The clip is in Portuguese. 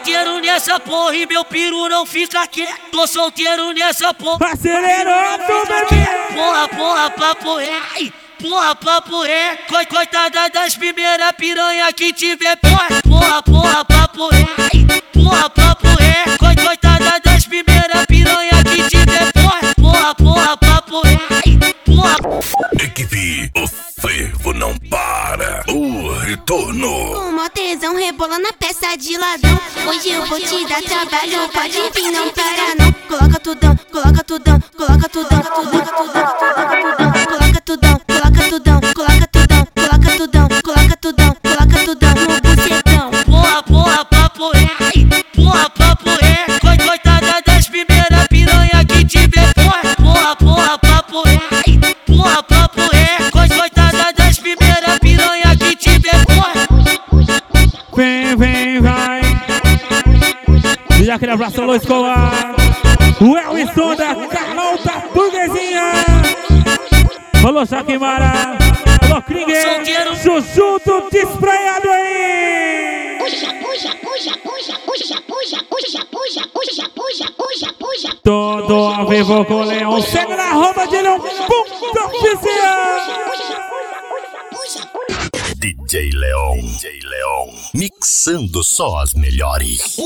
solteiro nessa porra e meu piru não fica quieto. Tô solteiro nessa porra. Acelerou, bebê. Porra, papo ré. Porra, papo ré. Coitada das primeiras piranha que tiver. Porra, papo ré. Porra, papo ré. Coitada das primeiras piranha que tiver. Porra, papo ré. Equipe, o fervo não para. O retorno. Com mó tesão, rebola na peça de ladrão. Hoje eu vou te dar trabalho, pode vir, não para não. Coloca tudão, coloca tudão, coloca tudão, coloca tudão, coloca tudão, coloca tudão, coloca tudão, coloca tudão, coloca tudão, coloca tudão no bucetão. Porra, papo ré. Porra, papo ré. Coitada das primeiras piranha que tiver. Porra, papo ré. Porra, papo ré. Coitada das primeiras piranha que tiver. Vem, vai. E aquele abraço, Luiz Colar. O Elison da Carol da Burguesinha. Falou, Jaquimara. Falou, Kringer. Chuchu do Despraiado aí. Todo ao vivo com o Leão. Segue na roupa de Leão. Oficial. DJ Leon, mixando só as melhores.